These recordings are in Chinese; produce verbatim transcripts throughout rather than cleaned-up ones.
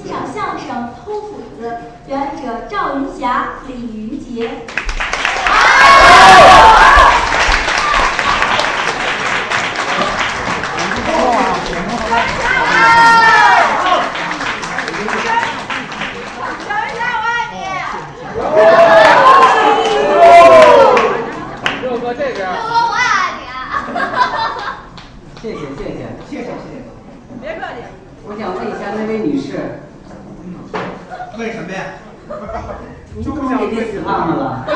欣赏相声《偷斧子》，表演者赵云霞、李云杰。 谢谢谢谢谢谢谢谢，别客气。我想问一下那位女士， 为什么呀？ 你怎么给这死胖子了？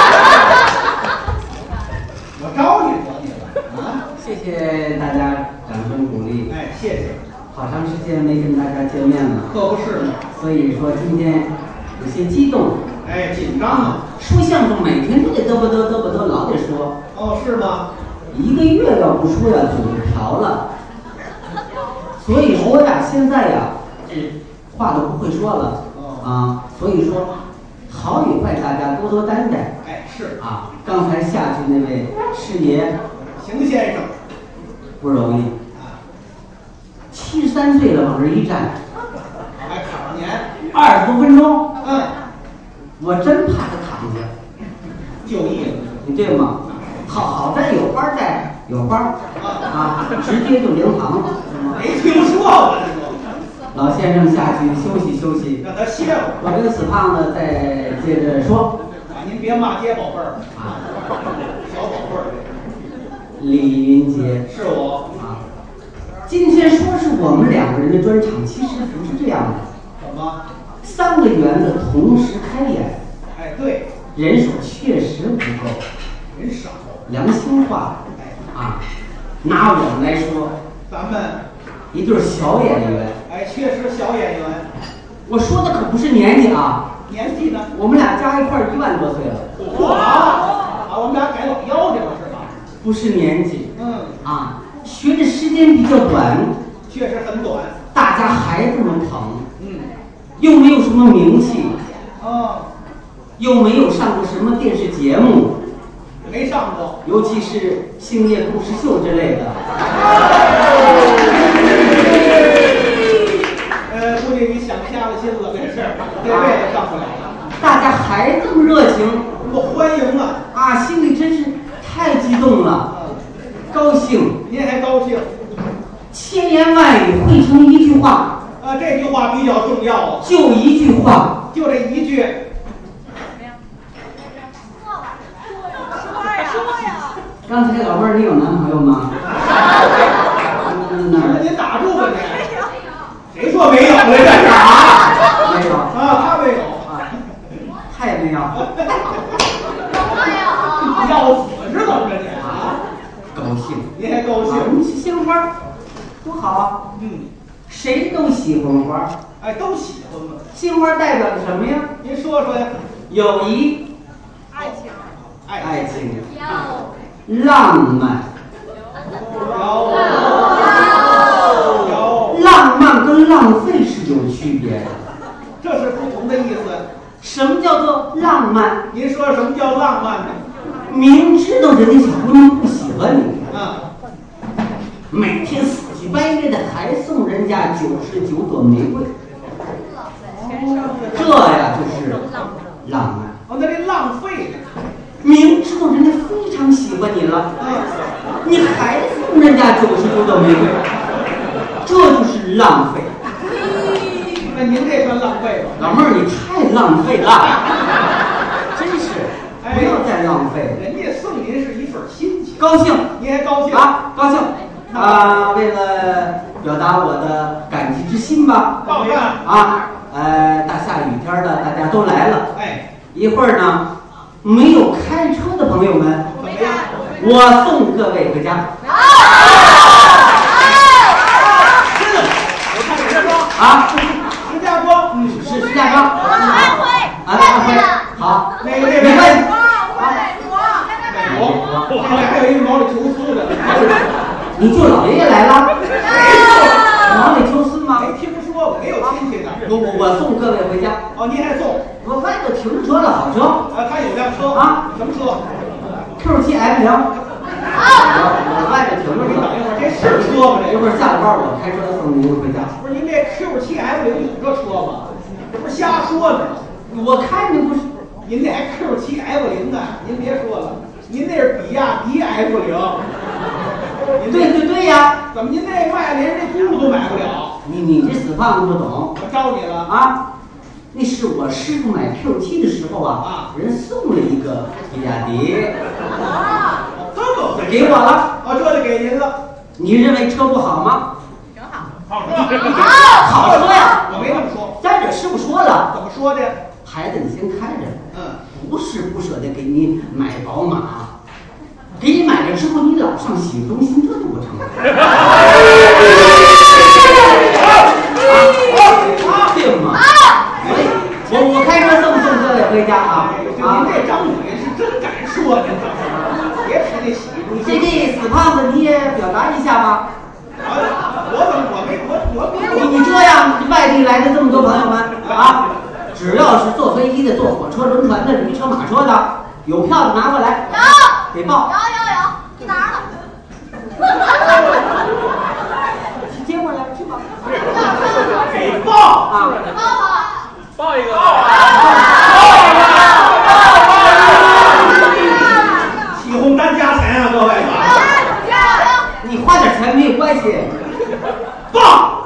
我招你惹你了啊！ 谢谢大家掌声鼓励。 哎，谢谢。 好长时间没跟大家见面了， 可不是嘛。 所以说今天有些激动。 哎，紧张啊！ 说相声每天都得嘚啵嘚嘚啵嘚，老得说。 哦，是吗？ 一个月要不说呀，嘴就瓢了。所以说呀，现在呀，这话都不会说了啊。所以说，好与坏大家多多担待。 哎，是啊。刚才下去那位师爷， 邢先生， 不容易啊，七十三岁了往这一站， 还躺着年， 二十多分钟。 嗯， 我真怕他躺下， 就义了， 你对吗？好好在有花在，有花啊，直接就灵堂了。 没听说过这个。 老先生下去休息休息， 让他歇会儿。 我跟死胖子再接着说。 啊，您别骂街宝贝儿啊，小宝贝儿。 李云杰， 是我啊。今天说是我们两个人的专场，其实不是这样的。 怎么？ 三个园子同时开演。 哎，对， 人手确实不够。 人少， 良心话，啊，拿我们来说， 咱们一对小演员， 哎，确实小演员。 我说的可不是年纪啊， 年纪呢？ 我们俩加一块一万多岁了。 哇！啊，我们俩改老妖去了是吧？ 不是年纪， 嗯， 啊，学的时间比较短， 确实很短。 大家还这么疼， 嗯， 又没有什么名气， 哦， 又没有上过什么电视节目。 没上过， 尤其是《星夜故事秀》之类的。 呃，估计你想瞎了心了，这事儿这辈子上不了了。 大家还这么热情， 我欢迎啊！ 啊，心里真是太激动了，高兴。 您还高兴？ 千言万语汇成一句话。 啊，这句话比较重要啊。 就一句话， 就这一句。 刚才老妹儿，你有男朋友吗？ 哪儿？您打住吧您！谁说没有了？这是啊？没有啊，他没有啊，他也没有。 没有。要死是怎么着你啊？ 高兴， 您还高兴？ 你是鲜花，多好。 嗯， 谁都喜欢花。 哎，都喜欢嘛。 鲜花代表着什么呀？ 您说说呀。 友谊、 爱情、 爱情。浪漫， 有有， 浪漫跟浪费是有区别的， 这是不同的意思。 什么叫做浪漫？ 您说什么叫浪漫呢？ 明知道人家小姑娘不喜欢你， 啊， 每天死乞白赖的还送人家九十九朵玫瑰，这呀就是浪漫。 哦，那这浪费呢？ 明知道人家非常喜欢你了，你还送人家九十九朵玫瑰，这就是浪费。 那您这算浪费吧？ 老妹儿，你太浪费了，真是，不要再浪费。 人家送您是一份心情， 高兴， 您还高兴啊？高兴啊！为了表达我的感激之心吧， 怎么样啊？呃，大下雨天的，大家都来了， 哎， 一会儿呢。没有开车的朋友们， 怎么样？ 我送各位回家。 真的，我看石家庄啊， 石家庄， 嗯，是石家庄。 安徽， 啊，安徽。好， 那个那个， 没关系。 美国，美国，还有一个毛里求斯的。 你舅老爷爷来了？毛里求斯吗？ 没听说过，没有亲戚的。 我我我送各位回家。 哦，您还送？ 我外头停着车了，好车。 啊，他有辆车啊， 什么车 ？Q 七 M 零。我我外头停着你车。 等一会儿，这是车说吧？这一会儿下了班我开车送您回家。 不是您这 Q 七 F 零有这车吗？这不是瞎说呢。 我看着不是， 您那 Q 七 F 零啊，您别说了，您那是比亚迪 F 零。 对对对呀， 怎么您那卖连这轱辘都买不了？ 你你这死胖子不懂， 我招你了啊！那是我师傅买 Q 七的时候啊， 啊， 人送了一个比亚迪， 啊，这么回事？ 给我了， 哦，这就给您了。 你认为车不好吗？ 挺好，好车， 好车呀！ 我没这么说。 再者师傅说了， 怎么说的？ 孩子你先开着， 嗯， 不是不舍得给你买宝马，给你买了之后你老上洗浴中心，这就不成了。对吗？我我开车送送各位回家啊！ 就您这张嘴是真敢说，您倒是，别提那洗浴中这心。 个死胖子你也表达一下吧。 我怎么我没我我你你这样，外地来的这么多朋友们啊，只要是坐飞机的、坐火车、轮船的、驴车、马车的，有票的拿过来， 有， 给报。 有有有，去哪儿了？ 接过来去吧。 给报啊！ 报报。 报一个。 起哄单加钱啊，各位啊！ 你花点钱没有关系。 报。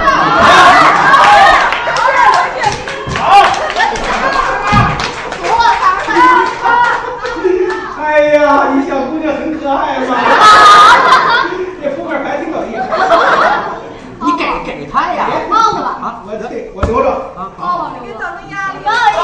哎呀，你小姑娘很可爱嘛！这扑克牌挺有意思。 你给给他呀！ 报了吧？ 啊， 我这我留着啊。 报了，给造成压力。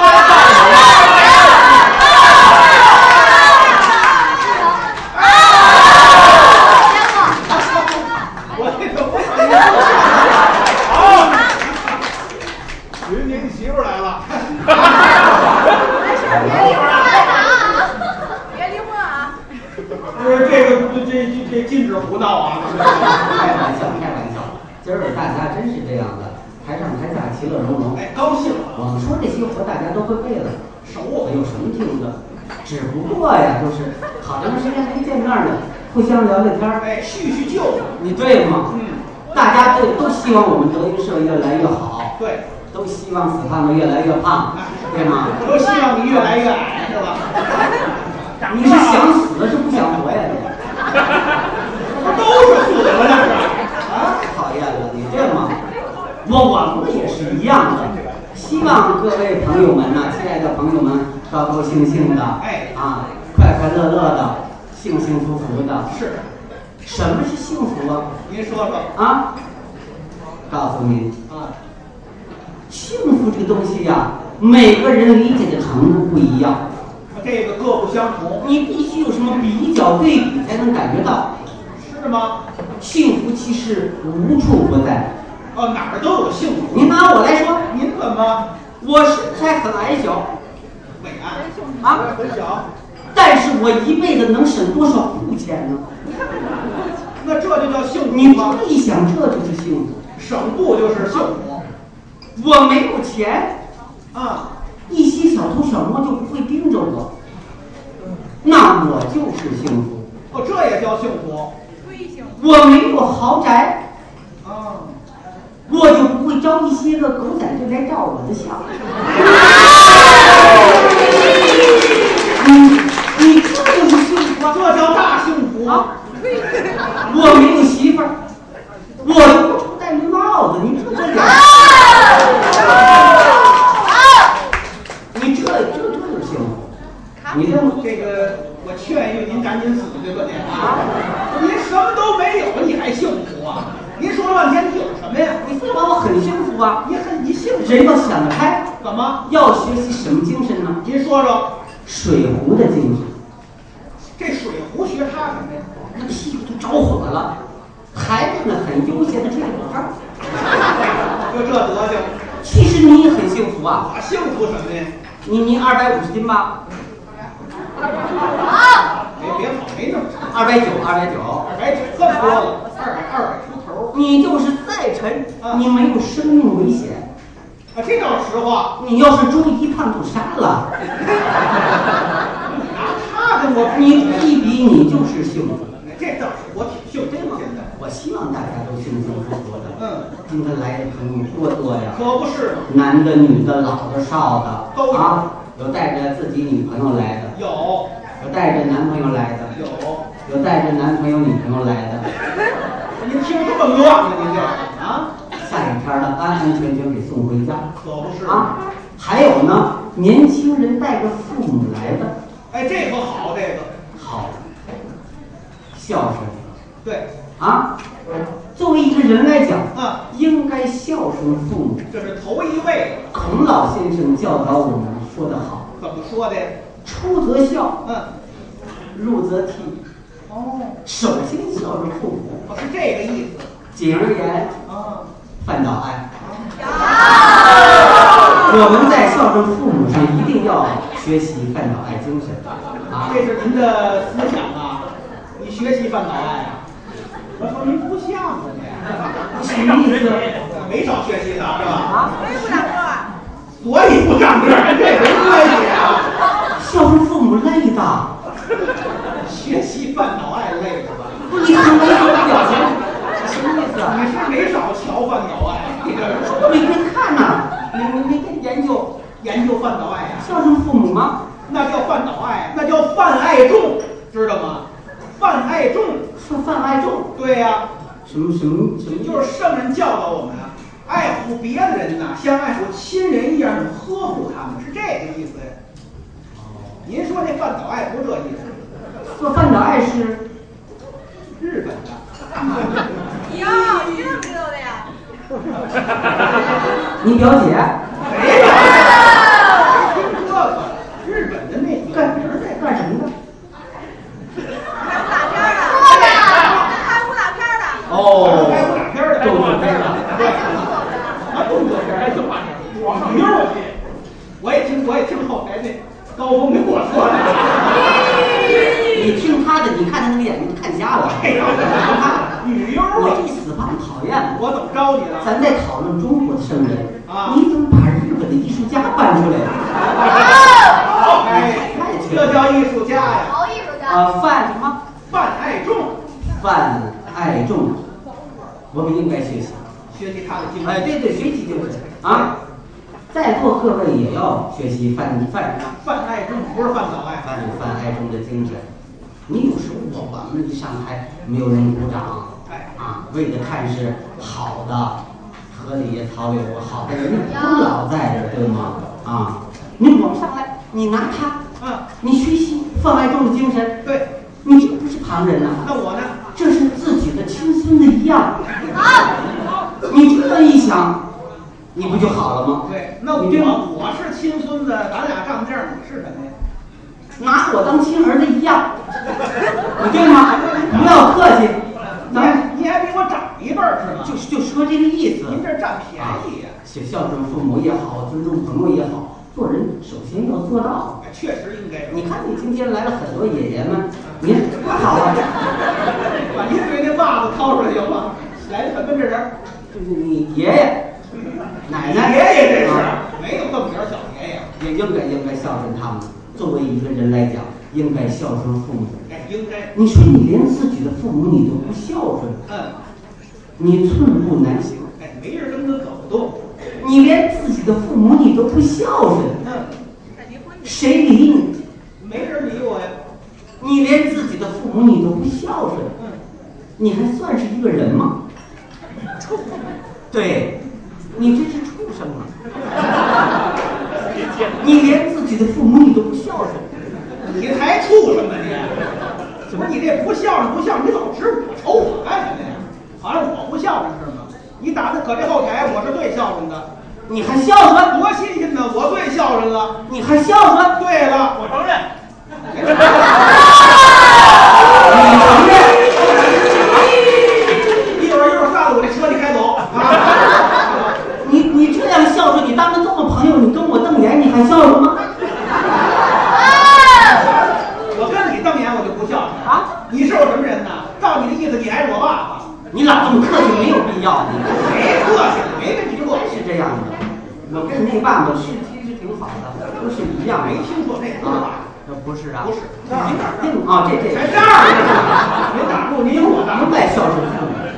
我这个不好。云姐，你媳妇来了。 没事，别离婚啊！别离婚啊！ 不是这个，这这这禁止胡闹啊！ 开玩笑，开玩笑。今儿个大家真是这样的，台上台下其乐融融。 哎，高兴。 我们说这些活大家都会背了， 熟有什么听的？只不过呀，就是好长时间没见面了，互相聊聊天儿。 哎，叙叙旧。 你对吗？ 嗯， 大家都都希望我们德云社越来越好， 对， 都希望死胖子越来越胖，对吗？ 都希望你越来越矮，是吧？ 你是想死是不想活呀你？ 都是死了这是啊！ 讨厌了，你对吗？我我们也是一样的，希望各位朋友们呐、亲爱的朋友们，高高兴兴的， 哎啊，快快乐乐的，幸幸福福的。 是， 什么是幸福啊？ 您说说啊，告诉您， 啊。 幸福这个东西呀、每个人理解的程度不一样， 这个各不相同， 你必须有什么比较对比才能感觉到。 是吗？ 幸福其实无处不在。 哦，哪儿都有幸福。 您拿我来说， 您怎么我身材很矮小伟岸啊， 很小？ 但是我一辈子能省多少户钱呢？ 那这就叫幸你福吗？ 这一想，这就是幸福。 省布就是幸福我没有钱， 啊！ 一些小偷小摸就不会盯着我，那我就是幸福。 哦，这也叫幸福我没有豪宅， 啊！ 我就不会招一些个狗仔队来照我的相。你你这就是幸福啊！ 这叫大幸福啊！我没有媳妇儿，我就不愁戴绿帽子。你这这点，你这这这就是幸福。你这么这个，我劝喻您赶紧死去吧，您啊！您什么都没有，你还幸福啊？您说了半天，你有什么呀？ 你非把我很幸福啊！ 你很你幸福？ 人要想得开， 怎么？ 要学习什么精神呢？ 您说说， 水壶的精神。 这水壶学它什么呀？ 那个屁股都着火了，孩子呢很悠闲的吹着口哨。 就这德行， 其实你也很幸福啊！ 我幸福什么呀？ 你你二百五十斤吧？ 啊！ 别别跑，没那么沉， 二百九，二百九， 二百九这么多了，二百二百出头你就是再沉， 啊你没有生命危险。 啊！这叫实话。 你要是猪一胖就杀了， 拿他跟我你一比你就是幸福。 这倒是我挺幸福对吗现在。 我希望大家都幸幸福福的。 嗯， 今天来的朋友多多呀， 可不是嘛， 男的、女的、老的、少的， 都有啊，有带着自己女朋友来的， 有有带着男朋友来的， 有， 有带着男朋友、女朋友来的。 您听这么乱呢？您这啊， 下雨天的安安全全给送回家。 可不是啊，还有呢，年轻人带着父母来的。 哎，这可好，这个好，孝顺。 对啊，作为一个人来讲， 啊， 应该孝顺父母。 这是头一位。 孔老先生教导我们说得好， 怎么说的？ 出则孝， 嗯， 入则悌。 哦， 首先孝顺父母， 我是这个意思。 简而言， 啊， 范岛爱。我们在孝顺父母上一定要学习范岛爱精神啊！ 这是您的思想啊，你学习范岛爱啊？我说您不像啊你， 什么意思？ 没少学习他是吧？ 啊， 我也不长个儿。 所以不长个儿，这没关系啊。 孝顺父母累的， 学习范岛爱累是吧？ 不是你看没有表情，什么意思？ 你是没少瞧范岛爱，你这你别看呐，你你你研究研究范岛爱啊？ 孝顺父母吗？ 那叫范岛爱，那叫范爱众，知道吗？范爱众， 说范爱众， 对呀、啊， 什么什么什么？ 就是圣人教导我们啊，爱护别人呐、啊，像爱护亲人一样的呵护他们，是这个意思呀。您说这范岛爱不这意思？ 说范岛爱是日本的。 哟，你怎么知道的呀？ 你表姐？ 没有，听说过日本的那个干在干什么的？ 拍武打片的， 哦， 拍武打片的， 动作片的， 对，啊，动作片还动画片，网妞儿，我也听，我也听后台那高峰跟我说的。 你听他的，你看他那个眼睛看瞎了。 哎呦，女优啊！ 你这死胖讨厌！ 我怎么着你了？ 咱在讨论中国的圣人啊， 你怎么把日本的艺术家搬出来了？ 哎，这叫艺术家呀！ 好艺术家。 啊，范什么？ 范爱众， 范爱众，我们应该学习， 学习他的精神。 哎，对对，学习精神啊！在座各位也要学习范范范爱众，不是范岛爱， 范范爱众的精神。你有时候我我们一上台没有人鼓掌， 哎啊，为的看是好的，河里也草里有好的人不老在这，对吗？啊，你我上来，你拿他， 嗯， 你学习范爱众的精神， 对， 你这不是旁人呐、啊， 那我呢？ 这是自己的亲孙子一样。啊，你这么一想，你不就好了吗？ 对，那我我是亲孙子，咱俩账面，你是什么呀？ 拿我当亲儿子一样，你对吗？不要客气， 你还你还比我长一辈儿是吗？ 就就说这个意思。 您这占便宜呀、 啊！孝顺父母也好，尊重朋友也好，做人首先要做到。 哎，确实应该。 你看，你今天来了很多爷爷们，你多好啊！ 把您对那袜子掏出来行吗？来了，跟这人， 就是你爷爷、奶奶、 爷爷这是、 啊、 没有这么点小爷爷， 也应该应该孝顺他们。作为一个人来讲，应该孝顺父母。 哎，应该。 你说你连自己的父母你都不孝顺， 嗯， 你寸步难行。 哎，没人跟他走动。 你连自己的父母你都不孝顺， 嗯， 谁理你？ 没人理我呀。 你连自己的父母你都不孝顺， 嗯， 你还算是一个人吗？畜生！对，你这是畜生啊！你连自己的父母你都不孝顺， 你才畜生呢你！怎么你这不孝顺不孝顺？你老指我瞅我干什么呀？好像我不孝顺是吗？你打的可这后台我是最孝顺的。 你还孝顺？ 多新鲜呢！我最孝顺了。 你还孝顺？ 对了，我承认。 你承认？ 一会儿一会儿上了我这车你开走啊！ 你你这样孝顺，你当着这么朋友，你跟我瞪眼，你还孝顺吗？ 我跟你瞪眼我就不孝顺啊！ 你是我什么人呢？照你的意思，你还是我爸爸。 你老这么客气，没有必要。你没客气，没跟你过。 是这样的，我跟那爸爸是其实挺好的，都是一样的。 没听说那不是爸爸？ 不是啊， 不是。 您哪儿定啊？这这。 在这儿呢。您打住，您有我打住。 应该孝顺父母。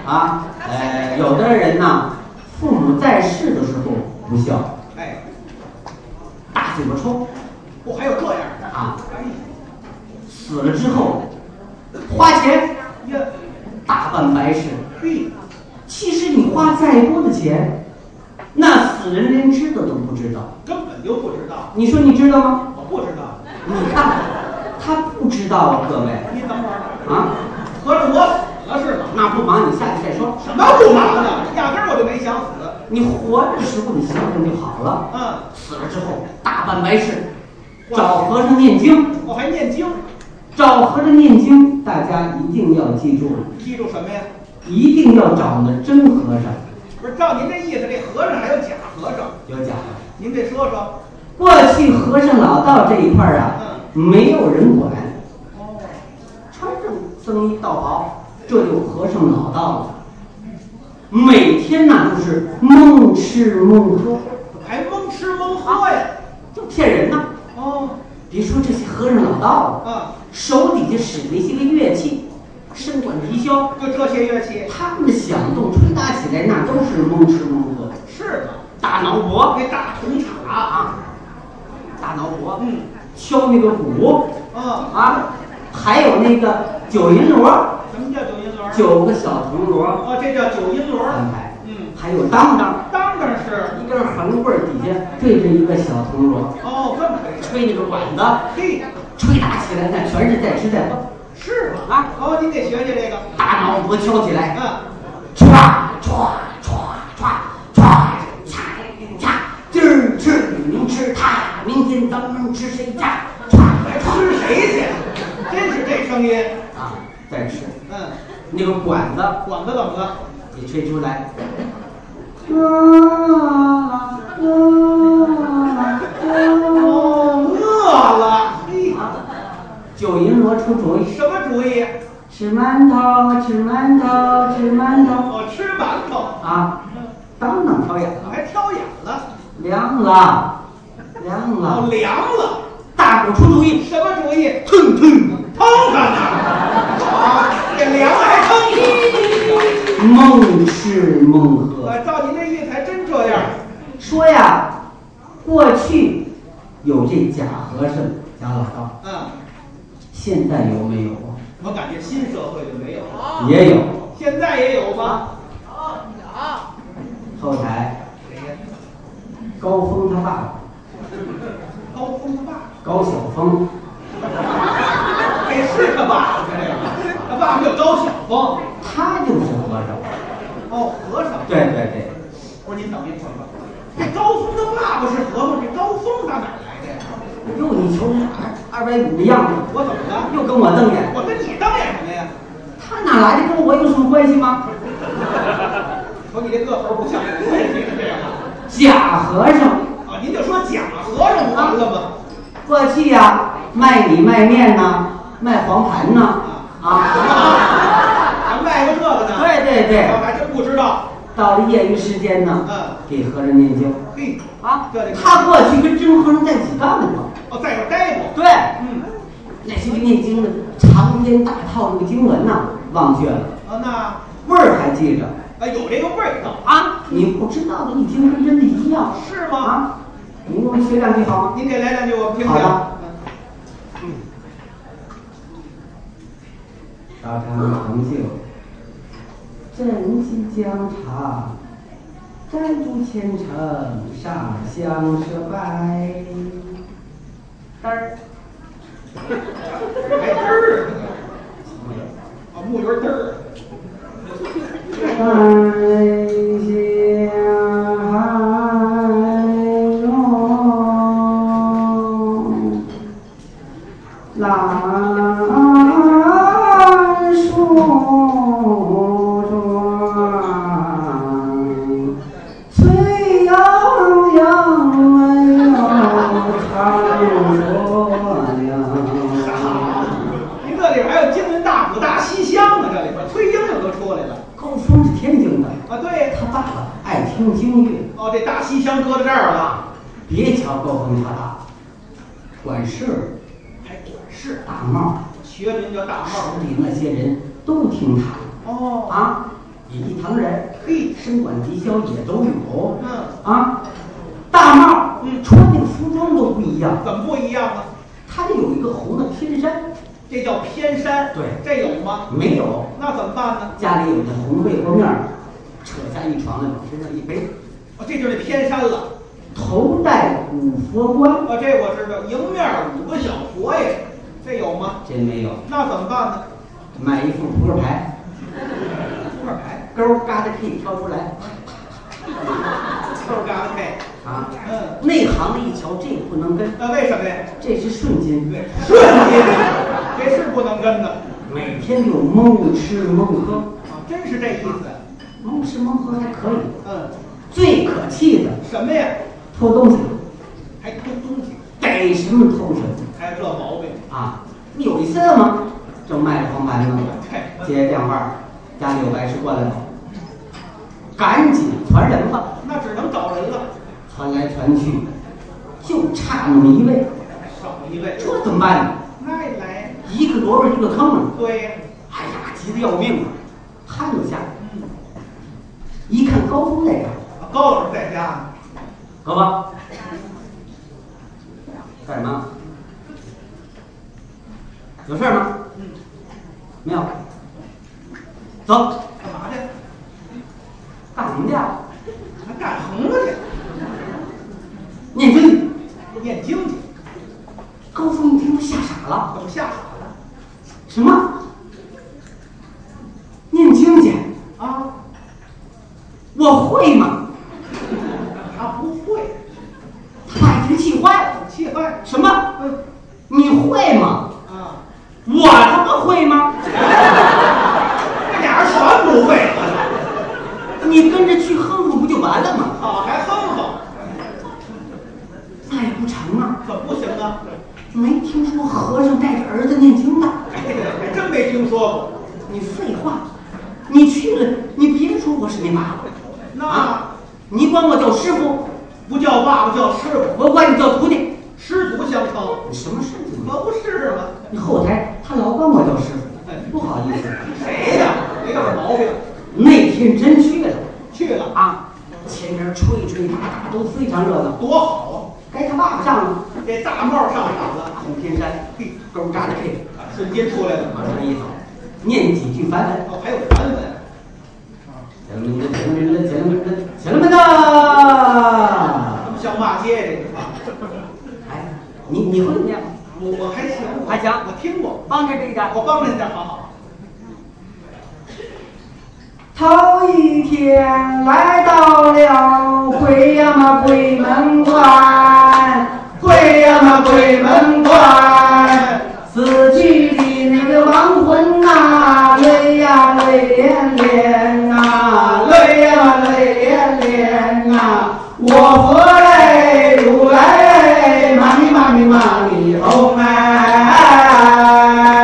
啊，呃，有的人呢，父母在世的时候不孝， 哎， 大嘴巴抽， 哦，还有这样的啊， 哎， 死了之后花钱呀， 大办白事。 嘿， 其实你花再多的钱，那死人连知道都不知道。 根本就不知道， 你说你知道吗？ 我不知道。 你看，他不知道啊，各位你等会儿啊， 合着我死了是吗？ 那不忙，你下去再说。 什么不忙呢？压根儿我就没想死。 你活着的时候你想想就好了。 嗯， 死了之后大办白事，找和尚念经。 我还念经， 找和尚念经，大家一定要记住了， 记住什么呀？ 一定要找那真和尚。 不是照您这意思，这和尚还有假和尚？ 有假的。 您得说说。 过去和尚老道这一块儿啊， 嗯， 没有人管。 哦， 穿上僧衣道袍，这就和尚老道了。每天呢都是蒙吃蒙喝， 还蒙吃蒙喝呀？ 就骗人呐。 哦， 别说这些和尚老道了， 啊， 手底下使那些个乐器，笙管笛箫， 就这些乐器。 他们的响动吹打起来，那都是蒙吃蒙喝。 是的， 大脑脖， 那大铜镲啊，大脑脖， 嗯， 敲那个鼓， 啊， 啊，还有那个九银锣， 什么叫九银轮？ 九个小铜锣哦，这叫九银轮。 安排， 嗯， 还有当当， 当然是。 一根横棍儿底下缀着一个小铜锣， 哦，这么回事。 吹那个管子， 嘿， 吹打起来那全是在吃在喝是吗？ 啊！ 哦，您得学学这个。 大脑脖敲起来， 嗯， 歘歘歘歘歘嚓嚓，今儿吃明吃他，明天咱们吃谁家？歘来吃谁去？真是这声音。 啊，在吃嗯， 那个管子， 管子怎么了？ 一吹出来，啦啦啦哦，饿了。嘿， 九银锣出主意， 什么主意？ 吃馒头，吃馒头，吃馒头哦，吃馒头。 啊！当当挑眼了， 还挑眼了。 凉了，凉哦， 了， 凉了。 大伙出主意， 什么主意？ 腾腾， 腾腾呢？啊，这凉了还腾腾。 蒙吃蒙喝。 啊，照您这意思还真这样。 说呀，过去有这假和尚、假老道， 嗯， 现在有没有啊？ 我感觉新社会就没有了。 也有。 现在也有吗？ 后台谁呀？ 高峰他爸爸， 高峰他爸。 高晓峰， 这是他爸爸这个，他爸爸叫高晓峰。 他就是和尚。 哦，和尚。 对对对， 不是您等一会儿吧？这高峰他爸爸是和尚，这高峰打哪儿来的呀？ 哟，你瞅这二二百五的样子， 我怎么了？ 又跟我瞪眼， 我跟你瞪眼什么呀？ 他哪来的？跟我有什么关系吗？ 瞅你这个头不像有关系的这样。 假和尚啊，您就说假和尚不完了吗？ 过去呀，卖米卖面呐，卖黄盘呐，啊， 还卖过这个呢？ 对对对， 我还真不知道。 到了业余时间呢， 嗯， 给和尚念经嘿， 啊这里， 他过去跟真和尚在一起干过， 哦，在这儿待过。 对， 嗯， 那些个念经的长篇大套那个经文呐，忘却了， 啊，那味儿还记着啊有这个味道。 啊，你不知道的一听跟真的一样， 是吗？ 啊，你给我学两句好吗？ 您给来两句，我们听听。 好的嗯， 沙场成就，真气疆场，占住前程，上香设拜。嘚儿， 还嘚儿呢。啊，木鱼嘚儿。 海下海中，蓝树桩，翠洋洋没有长说呀。 您这里边还有京韵大鼓大西厢呢，这里边崔莺莺都出来了。 高峰是天津的啊，对。 他爸爸爱听京乐。 哦，这大西厢搁在这儿了。 别瞧高峰他爸管事， 还管事。 大帽， 学名叫大帽。 手里那些人都听他。 哦。 啊， 一堂人， 嘿， 身管低消也都有。 嗯啊，大帽， 嗯穿那个服装都不一样， 怎么不一样啊？ 它得有一个红的偏衫。 这叫偏衫。 对， 这有吗？ 没有。 那怎么办呢？ 家里有个红被窝面，扯下一床来往身上一背。 哦，这就是偏衫了。 头戴五佛冠。 哦，这我知道，迎面五个小佛爷，这有吗？ 这没有。 那怎么办呢？ 买一副扑克牌， 扑克牌， 勾嘎的可以挑出来。 勾嘎的配啊， 嗯， 内行的一瞧，这个不能跟。 那为什么呀？ 这是瞬间。 对，瞬间，这是不能跟的。 每天就蒙吃蒙喝。 啊，真是这意思。 蒙吃蒙喝还可以。 嗯， 最可气的什么呀？ 偷东西， 还偷东西， 逮什么偷什么。 还有这毛病啊！有一次嘛，正卖着黄盘呢，接电话，家里有白事过来了，赶紧传人吧。 那只能找人了。 传来传去，就差那么一位， 少一位， 这怎么办呢？ 那也来。 一个萝卜一个坑啊！ 对呀。 哎呀，急得要命啊！瘫了下。 嗯。 一看高峰在这儿， 高老师在家呢。 哥吧，干什么？有事吗？ 嗯。 没有。走。 干嘛去？ 干什么去？ 还干横了去？ 念经。 念经去。 高峰一听都吓傻了。 怎么吓傻了？ 什么？念经去？ 啊？ 我会吗？ 他不会。 他把一听气坏了。 气坏？ 什么？ 嗯。 你会吗？ 啊。 我他妈会吗？ 这俩人全不会。 你跟着去哼哼不就完了吗？ 好，还哼哼。 那也不成啊！ 怎么不行啊？ 没听说和尚带着儿子念经的。 哎，还真没听说过。 你废话，你去了，你别说我是你爸爸。 那、 啊、你管我叫师傅， 不叫爸爸叫师傅， 我管你叫徒弟， 师徒相称。 你什么事情？ 可不是吗？ 你后台他老管我叫师傅， 哎， 不好意思。 谁呀？没有这毛病。 那天真去了， 去了啊，前边吹吹打打都非常热闹， 多好啊！ 该他爸爸上了， 这大帽上场了， 红天山，嘿，勾扎的嘿， 瞬间出来了， 往上一走，念几句梵文。 哦，还有梵文。 前门的前门的前门的前门的， 这么像骂街这个话。 哎，你你会念吗？ 我我还行， 还行， 我听过。 帮着这一点， 我帮着你点，好好。 头一天来到了鬼呀嘛鬼门关，鬼呀嘛鬼门关，死去的那个亡魂呐，泪呀泪连连呐，泪呀泪连连呐，我佛嘞如来嘞，妈咪妈咪妈咪哦来。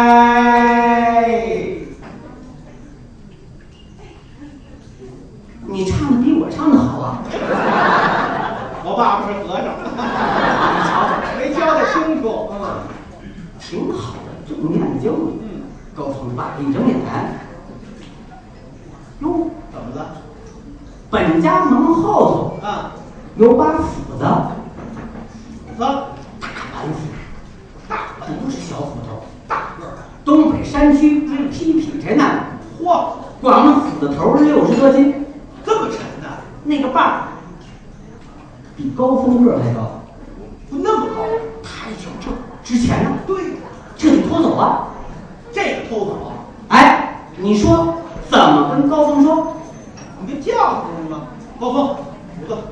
你唱的比我唱的好啊！ 我爸爸是和尚，没交代清楚。嗯， 挺好的，正念经。 嗯， 高峰爸一睁眼，哟， 怎么了？ 本家门后头啊， 有把斧子， 斧子， 大板斧， 大不是小斧头， 大个儿的。 东北山区嗯劈劈柴呢， 嚯， 光那斧子头六十多斤， 这么沉呢？ 那个把儿比高峰个儿还高， 不那么高？ 他一听这值钱呢， 对， 这得偷走啊！ 这个偷走。 哎，你说怎么跟高峰说？ 你就叫他吗？高峰，斧子，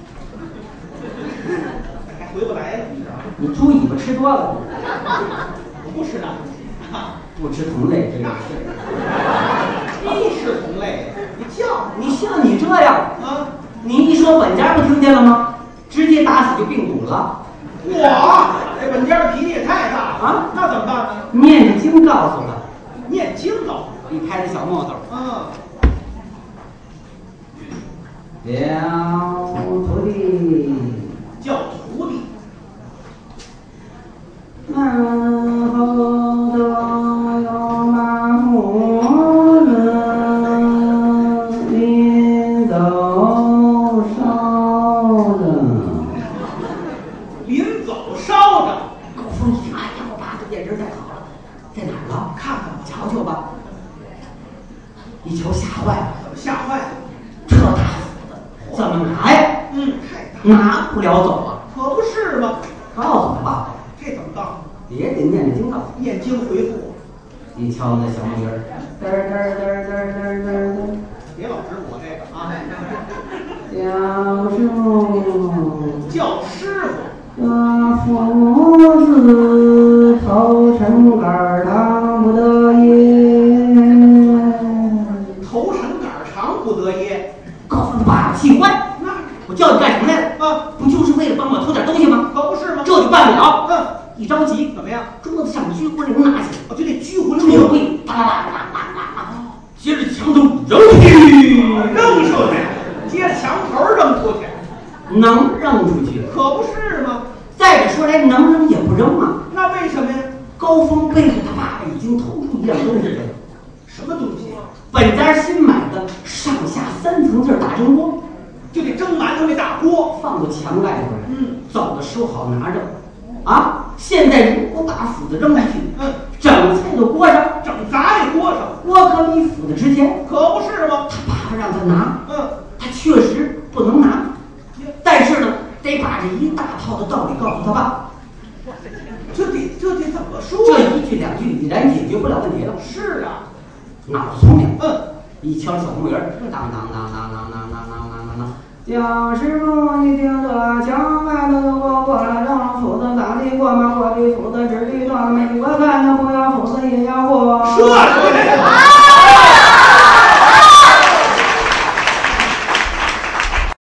还回不来了，你知道吗？ 你猪尾巴吃多了， 我不吃那东西，啊， 不吃同类这个那是，不吃同类，你叫你像你这样， 啊！ 你一说本家不听见了吗？直接打死就病堵了。 我这本家的脾气也太大了啊！ 那怎么办呢？ 念着经告诉他， 念经告诉你开着小木头， 啊， 了徒弟， 叫徒弟， 门后头有把斧子， 怎么拿呀？ 嗯，太大， 拿不了走啊。 可不是吗？ 告诉他爸爸， 这怎么告诉？ 也得念着经告诉他。 念经回复。 一敲那小木鱼儿，嘚儿嘚儿嘚儿嘚儿嘚儿嘚儿嘚儿。 别老指我这个啊！ 叫师傅， 叫师傅。 这父子头尘杆儿长不得也， 头绳杆儿长不得也。 告诉他爸爸气坏。 那我叫你干什么来了？ 啊， 不就是为了帮我偷点东西吗？ 可不是吗？ 这就办不了。 嗯， 一着急， 怎么样？ 桌子上的拘魂铃拿起来， 我就得拘魂这铃个会哒啦啦啦啦啦啦，接着墙头扔出去， 扔出去，接着墙头扔出去， 能扔出去。 可不是吗？ 再者说来，能扔也不扔啊。 那为什么呀？ 高峰背着他爸爸已经偷出一样东西来了。 什么东西？ 本家新买的上下三层劲儿大蒸锅， 就得蒸馒头那大锅， 放到墙外头来。 嗯， 走的时候好拿着。啊，现在如果把斧子扔下去， 嗯， 整菜到锅上， 整砸这锅上， 锅可比斧子值钱。 可不是吗？ 他爸爸让他拿， 嗯， 他确实不能拿，但是呢，得把这一大套的道理告诉他爸。 这得这得怎么说？ 这一句两句已然解决不了问题了。 是啊， 脑子聪明， 嗯， 一敲小木鱼儿，当当当当当当当当当当当。蒋师傅一听这墙外头有个过来扔斧子咋地过嘛？过比斧子直地撞，没我看那不要斧子也要过。 射出去。